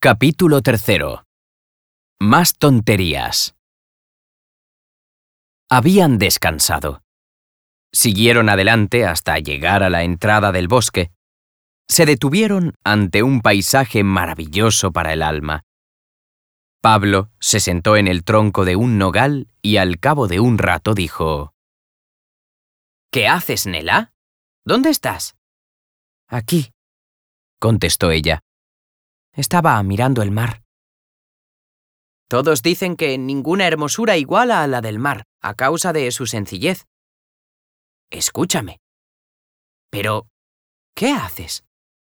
Capítulo 3. Más tonterías. Habían descansado. Siguieron adelante hasta llegar a la entrada del bosque. Se detuvieron ante un paisaje maravilloso para el alma. Pablo se sentó en el tronco de un nogal y al cabo de un rato dijo: «¿Qué haces, Nela? ¿Dónde estás?» «Aquí», contestó ella. «Estaba mirando el mar». Todos dicen que ninguna hermosura iguala a la del mar, a causa de su sencillez. Escúchame. Pero, ¿qué haces?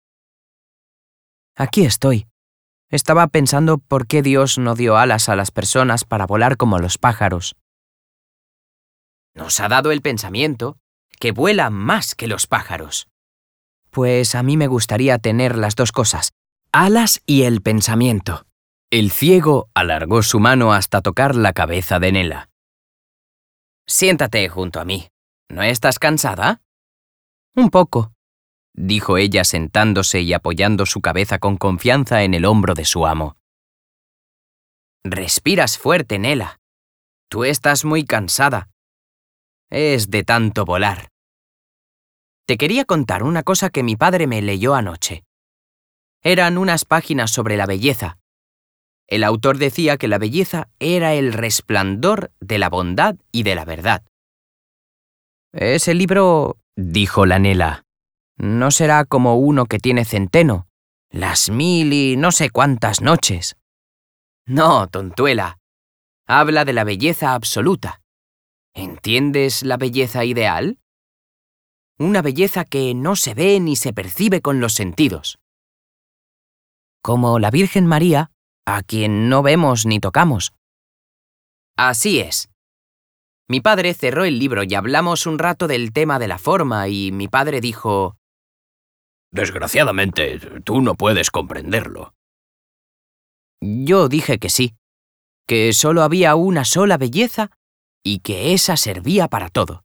«Aquí estoy. Estaba pensando por qué Dios no dio alas a las personas para volar como los pájaros». Nos ha dado el pensamiento que vuela más que los pájaros. Pues a mí me gustaría tener las dos cosas, alas y el pensamiento. El ciego alargó su mano hasta tocar la cabeza de Nela. Siéntate junto a mí. ¿No estás cansada? Un poco, dijo ella sentándose y apoyando su cabeza con confianza en el hombro de su amo. Respiras fuerte, Nela. Tú estás muy cansada. Es de tanto volar. Te quería contar una cosa que mi padre me leyó anoche. Eran unas páginas sobre la belleza. El autor decía que la belleza era el resplandor de la bondad y de la verdad. «Ese libro», dijo la Nela, «no será como uno que tiene centeno, las 1000 y no sé cuántas noches». No, tontuela. Habla de la belleza absoluta. ¿Entiendes la belleza ideal? Una belleza que no se ve ni se percibe con los sentidos. Como la Virgen María, a quien no vemos ni tocamos. Así es. Mi padre cerró el libro y hablamos un rato del tema de la forma y mi padre dijo: «Desgraciadamente, tú no puedes comprenderlo». Yo dije que sí, que solo había una sola belleza y que esa servía para todo.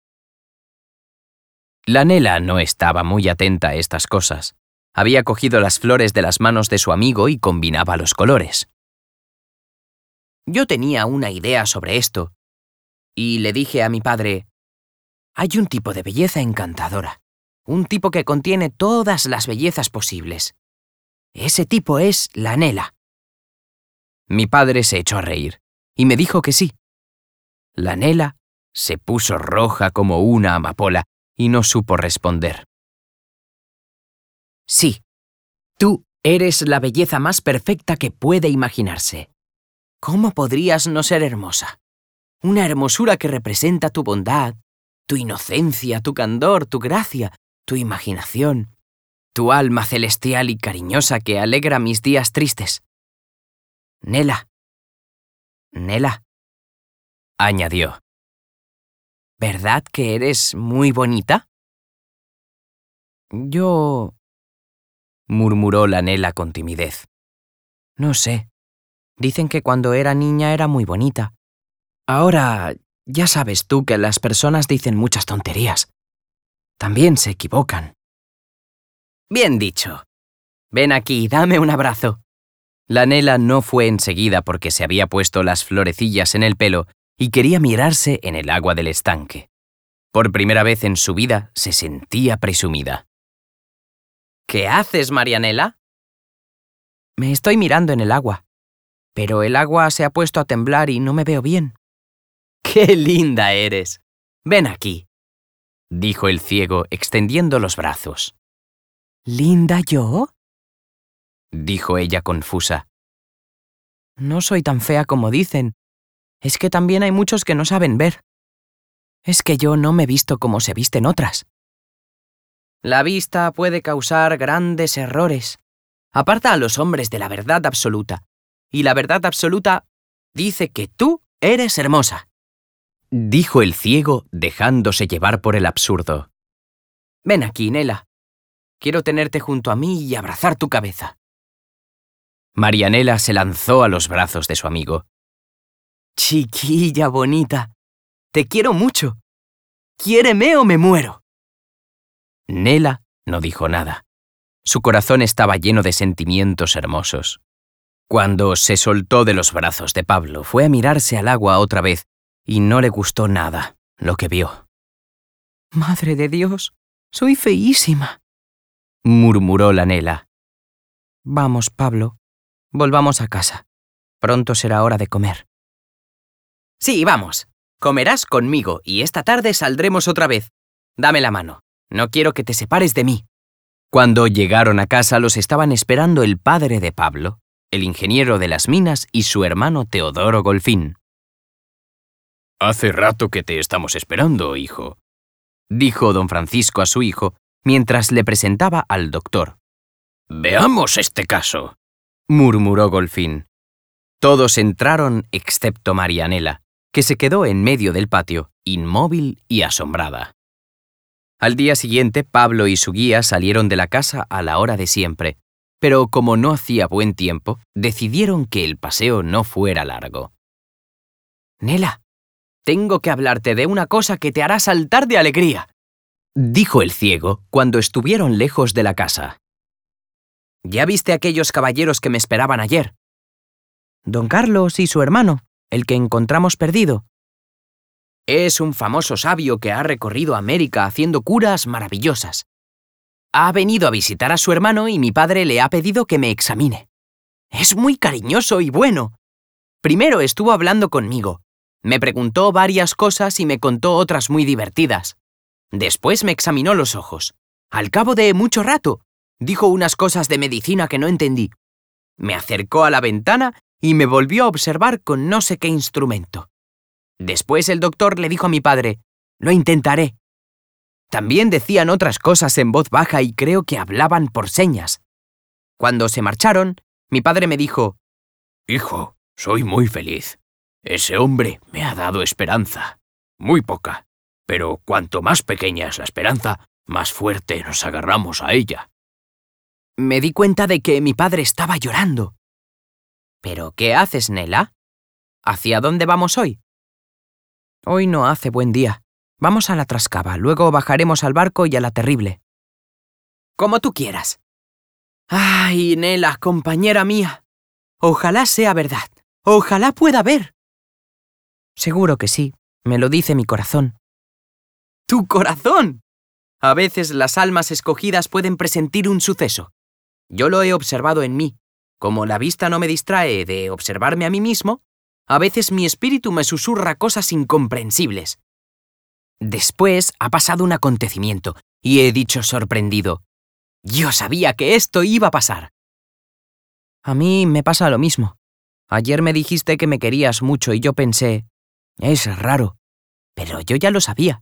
La Nela no estaba muy atenta a estas cosas. Había cogido las flores de las manos de su amigo y combinaba los colores. Yo tenía una idea sobre esto, y le dije a mi padre: «Hay un tipo de belleza encantadora, un tipo que contiene todas las bellezas posibles. Ese tipo es la Nela». Mi padre se echó a reír, y me dijo que sí. La Nela se puso roja como una amapola y no supo responder. «Sí, tú eres la belleza más perfecta que puede imaginarse. ¿Cómo podrías no ser hermosa? Una hermosura que representa tu bondad, tu inocencia, tu candor, tu gracia, tu imaginación, tu alma celestial y cariñosa que alegra mis días tristes. Nela, Nela», añadió. ¿verdad que eres muy bonita? «Yo», murmuró la Nela con timidez. «no sé. Dicen que cuando era niña era muy bonita. Ahora, ya sabes tú que las personas dicen muchas tonterías. También se equivocan». Bien dicho. Ven aquí, dame un abrazo. La Nela no fue enseguida porque se había puesto las florecillas en el pelo y quería mirarse en el agua del estanque. Por primera vez en su vida se sentía presumida. ¿Qué haces, Marianela? «Me estoy mirando en el agua, pero el agua se ha puesto a temblar y no me veo bien». ¡Qué linda eres! Ven aquí, dijo el ciego extendiendo los brazos. «¿Linda yo?», dijo ella confusa. «No soy tan fea como dicen. Es que también hay muchos que no saben ver. Es que yo no me he visto como se visten otras». La vista puede causar grandes errores. Aparta a los hombres de la verdad absoluta. Y la verdad absoluta dice que tú eres hermosa», dijo el ciego dejándose llevar por el absurdo. «Ven aquí, Nela. Quiero tenerte junto a mí y abrazar tu cabeza». Marianela se lanzó a los brazos de su amigo. «Chiquilla bonita, te quiero mucho. Quiéreme o me muero». Nela no dijo nada. Su corazón estaba lleno de sentimientos hermosos. Cuando se soltó de los brazos de Pablo, fue a mirarse al agua otra vez y no le gustó nada lo que vio. ¡Madre de Dios! ¡Soy feísima!, murmuró la Nela. Vamos, Pablo, volvamos a casa. Pronto será hora de comer. Sí, vamos. Comerás conmigo y esta tarde saldremos otra vez. Dame la mano. No quiero que te separes de mí. Cuando llegaron a casa los estaban esperando el padre de Pablo, el ingeniero de las minas y su hermano Teodoro Golfín. «Hace rato que te estamos esperando, hijo», dijo don Francisco a su hijo mientras le presentaba al doctor. «Veamos este caso», murmuró Golfín. Todos entraron excepto Marianela, que se quedó en medio del patio, inmóvil y asombrada. Al día siguiente, Pablo y su guía salieron de la casa a la hora de siempre, pero como no hacía buen tiempo, decidieron que el paseo no fuera largo. Nela, tengo que hablarte de una cosa que te hará saltar de alegría, dijo el ciego cuando estuvieron lejos de la casa. ¿Ya viste a aquellos caballeros que me esperaban ayer? Don Carlos y su hermano, el que encontramos perdido. Es un famoso sabio que ha recorrido América haciendo curas maravillosas. Ha venido a visitar a su hermano y mi padre le ha pedido que me examine. Es muy cariñoso y bueno. Primero estuvo hablando conmigo. Me preguntó varias cosas y me contó otras muy divertidas. Después me examinó los ojos. Al cabo de mucho rato, dijo unas cosas de medicina que no entendí. Me acercó a la ventana y me volvió a observar con no sé qué instrumento. Después el doctor le dijo a mi padre, «Lo intentaré». También decían otras cosas en voz baja y creo que hablaban por señas. Cuando se marcharon, mi padre me dijo, «Hijo, soy muy feliz. Ese hombre me ha dado esperanza. Muy poca, pero cuanto más pequeña es la esperanza, más fuerte nos agarramos a ella». Me di cuenta de que mi padre estaba llorando. «¿Pero qué haces, Nela? ¿Hacia dónde vamos hoy?» Hoy no hace buen día. Vamos a la Trascaba, luego bajaremos al barco y a la Terrible. Como tú quieras. ¡Ay, Nela, compañera mía! Ojalá sea verdad. Ojalá pueda ver. Seguro que sí. Me lo dice mi corazón. ¡Tu corazón! A veces las almas escogidas pueden presentir un suceso. Yo lo he observado en mí. Como la vista no me distrae de observarme a mí mismo, a veces mi espíritu me susurra cosas incomprensibles. Después ha pasado un acontecimiento y he dicho sorprendido, «Yo sabía que esto iba a pasar». A mí me pasa lo mismo. Ayer me dijiste que me querías mucho y yo pensé, es raro, pero yo ya lo sabía.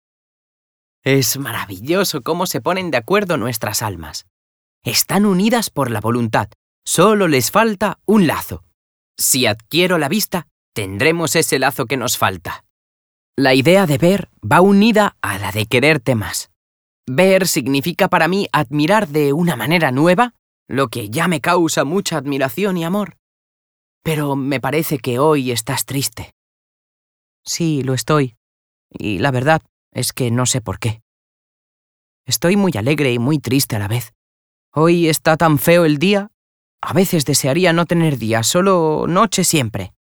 Es maravilloso cómo se ponen de acuerdo nuestras almas. Están unidas por la voluntad, solo les falta un lazo. Si adquiero la vista, tendremos ese lazo que nos falta. La idea de ver va unida a la de quererte más. Ver significa para mí admirar de una manera nueva lo que ya me causa mucha admiración y amor. Pero me parece que hoy estás triste. Sí, lo estoy. Y la verdad es que no sé por qué. Estoy muy alegre y muy triste a la vez. Hoy está tan feo el día. A veces desearía no tener día, solo noche siempre.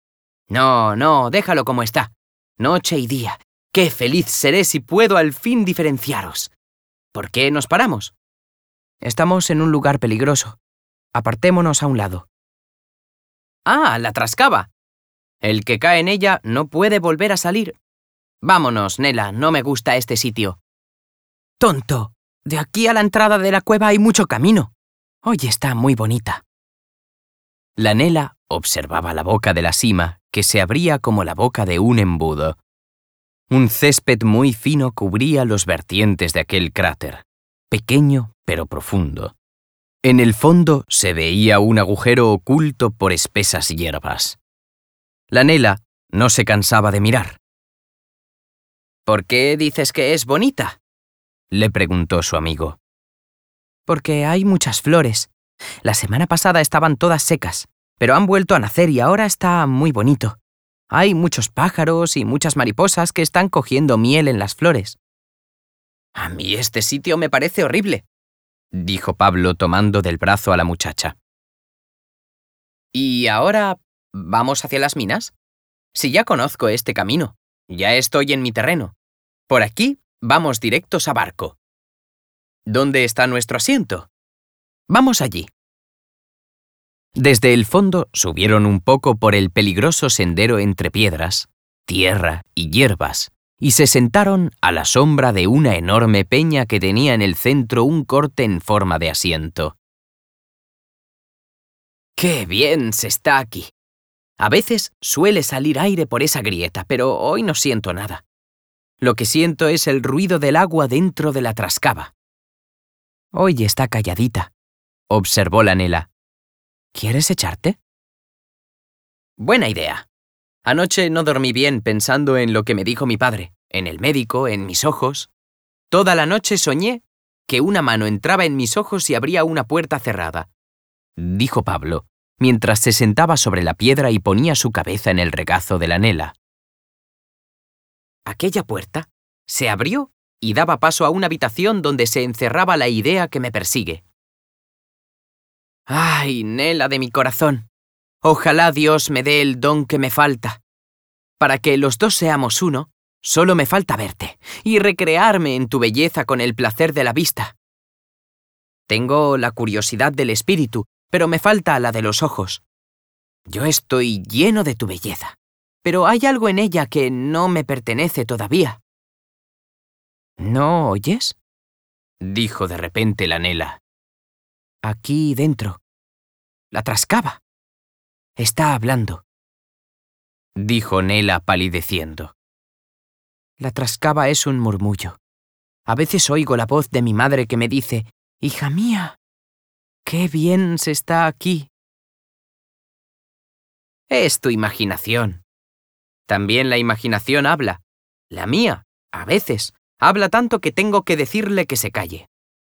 No, déjalo como está. Noche y día. Qué feliz seré si puedo al fin diferenciaros. ¿Por qué nos paramos? Estamos en un lugar peligroso. Apartémonos a un lado. Ah, la Trascaba. El que cae en ella no puede volver a salir. Vámonos, Nela, no me gusta este sitio. Tonto, de aquí a la entrada de la cueva hay mucho camino. Hoy está muy bonita. La Nela observaba la boca de la sima, que se abría como la boca de un embudo. Un césped muy fino cubría los vertientes de aquel cráter, pequeño pero profundo. En el fondo se veía un agujero oculto por espesas hierbas. La Nela no se cansaba de mirar. ¿Por qué dices que es bonita?, le preguntó su amigo. Porque hay muchas flores. La semana pasada estaban todas secas, pero han vuelto a nacer y ahora está muy bonito. Hay muchos pájaros y muchas mariposas que están cogiendo miel en las flores. A mí este sitio me parece horrible, dijo Pablo tomando del brazo a la muchacha. ¿Y ahora vamos hacia las minas? Si ya conozco este camino, ya estoy en mi terreno. Por aquí vamos directos a barco. ¿Dónde está nuestro asiento? Vamos allí. Desde el fondo subieron un poco por el peligroso sendero entre piedras, tierra y hierbas, y se sentaron a la sombra de una enorme peña que tenía en el centro un corte en forma de asiento. ¡Qué bien se está aquí! A veces suele salir aire por esa grieta, pero hoy no siento nada. Lo que siento es el ruido del agua dentro de la trascaba. Hoy está calladita, observó la Nela. ¿Quieres echarte? Buena idea. Anoche no dormí bien pensando en lo que me dijo mi padre, en el médico, en mis ojos. Toda la noche soñé que una mano entraba en mis ojos y abría una puerta cerrada, dijo Pablo, mientras se sentaba sobre la piedra y ponía su cabeza en el regazo de la Nela. Aquella puerta se abrió y daba paso a una habitación donde se encerraba la idea que me persigue. ¡Ay, Nela de mi corazón! Ojalá Dios me dé el don que me falta. Para que los dos seamos uno, solo me falta verte y recrearme en tu belleza con el placer de la vista. Tengo la curiosidad del espíritu, pero me falta la de los ojos. Yo estoy lleno de tu belleza, pero hay algo en ella que no me pertenece todavía. ¿No oyes? Dijo de repente la Nela. Aquí dentro. La trascaba. Está hablando. Dijo Nela palideciendo. La trascaba es un murmullo. A veces oigo la voz de mi madre que me dice: «Hija mía, qué bien se está aquí». Es tu imaginación. También la imaginación habla. La mía, a veces, habla tanto que tengo que decirle que se calle.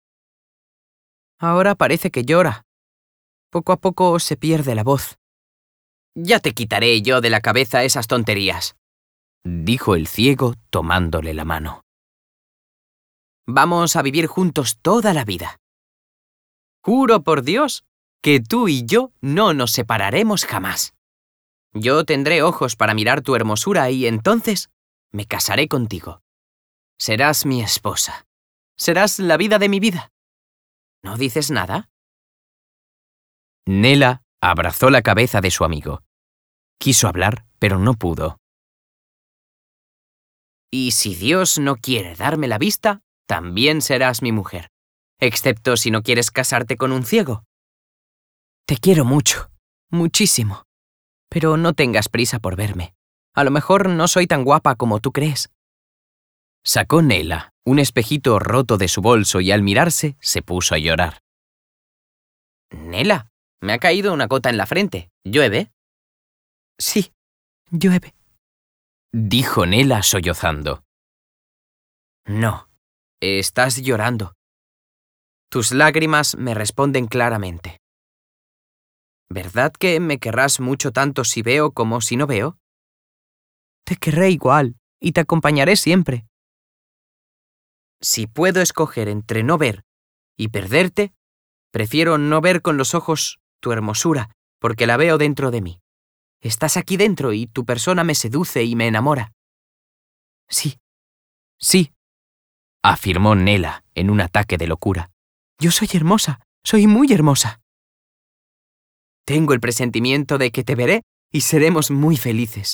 Ahora parece que llora. Poco a poco se pierde la voz. Ya te quitaré yo de la cabeza esas tonterías, dijo el ciego tomándole la mano. Vamos a vivir juntos toda la vida. Juro por Dios que tú y yo no nos separaremos jamás. Yo tendré ojos para mirar tu hermosura y entonces me casaré contigo. Serás mi esposa. Serás la vida de mi vida. ¿No dices nada? Nela abrazó la cabeza de su amigo. Quiso hablar, pero no pudo. Y si Dios no quiere darme la vista, también serás mi mujer. Excepto si no quieres casarte con un ciego. Te quiero mucho, muchísimo. Pero no tengas prisa por verme. A lo mejor no soy tan guapa como tú crees. Sacó Nela un espejito roto de su bolso y al mirarse se puso a llorar. Nela, me ha caído una gota en la frente. ¿Llueve? Sí, llueve, dijo Nela sollozando. No, estás llorando. Tus lágrimas me responden claramente. ¿Verdad que me querrás mucho tanto si veo como si no veo? Te querré igual y te acompañaré siempre. Si puedo escoger entre no ver y perderte, prefiero no ver con los ojos tu hermosura, porque la veo dentro de mí. Estás aquí dentro y tu persona me seduce y me enamora. Sí, sí, afirmó Nela en un ataque de locura. Yo soy hermosa, soy muy hermosa. Tengo el presentimiento de que te veré y seremos muy felices.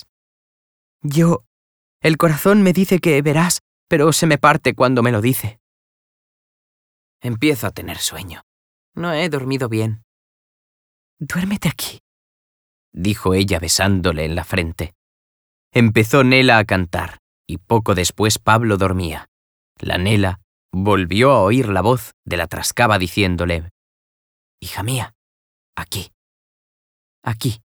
El corazón me dice que verás, pero se me parte cuando me lo dice. Empiezo a tener sueño. No he dormido bien. Duérmete aquí, dijo ella besándole en la frente. Empezó Nela a cantar, y poco después Pablo dormía. La Nela volvió a oír la voz de la trascaba diciéndole: «Hija mía, aquí, aquí».